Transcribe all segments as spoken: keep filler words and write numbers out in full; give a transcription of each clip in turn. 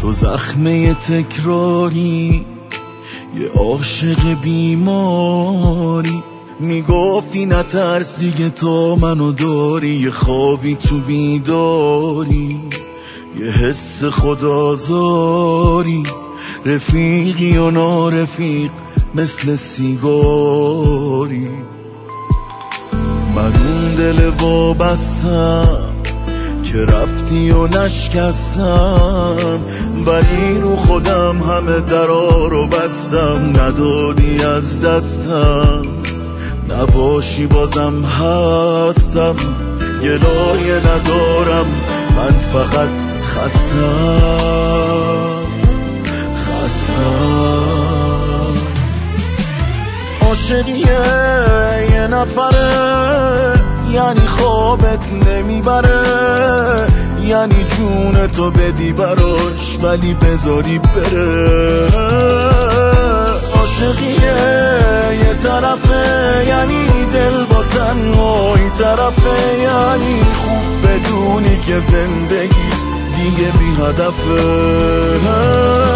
تو زخمه تکراری، یه عاشق بیماری. میگفتی نترس دیگه تا منو داری، یه خوابی تو بیداری، یه حس خودآزاری. رفیقی و نارفیق مثل سیگاری. من اون دل وابستم که رفتی و نشکستم، ولی رو خودم همه درا رو بستم. ندادی از دستم، نباشی بازم هستم. گلایه ندارم، من فقط خستم خستم. عاشقیه یه نفره، یعنی خوابت نمیبره، یعنی جون تو بدی براش ولی بذاری بره. عاشقیه یه طرفه، یعنی دل با تنهایی طرفه، یعنی خوب بدونی که زندگی دیگه بی هدفه.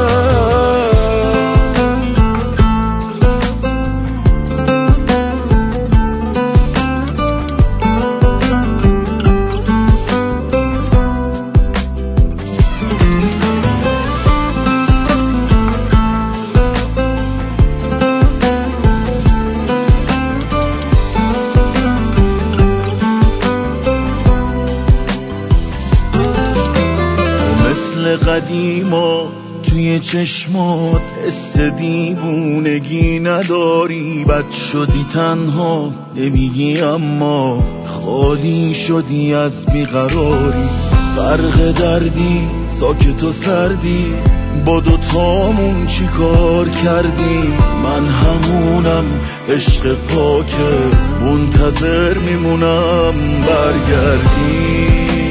قدیما توی چشمات حس دیوونگی نداری. بد شدی تنها نمیگی اما خالی شدی از بیقراری. فرق دردی ساکت و سردی، با دوتامون چی کار کردی؟ من همونم عشق پاکت، منتظر میمونم برگردی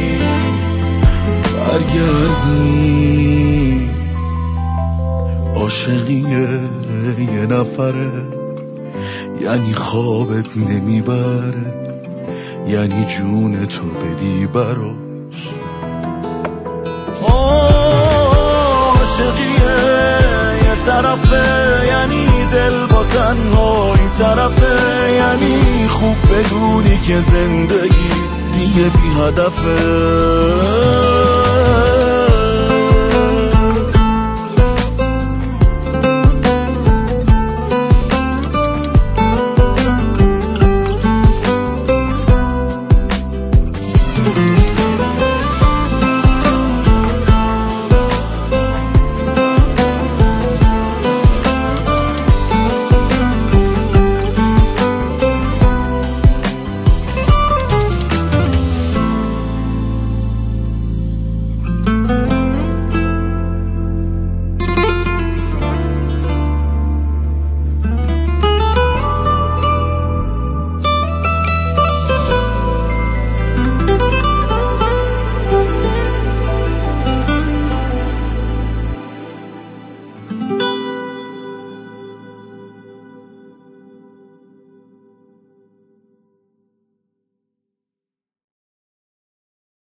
برگردی. عاشقیه یه نفره، یعنی خوابت نمیبره، یعنی جون تو بدی براش. عاشقیه یه طرفه، یعنی دل با تنهایی طرفه، یعنی خوب بدونی که زندگی دیگه بی هدفه.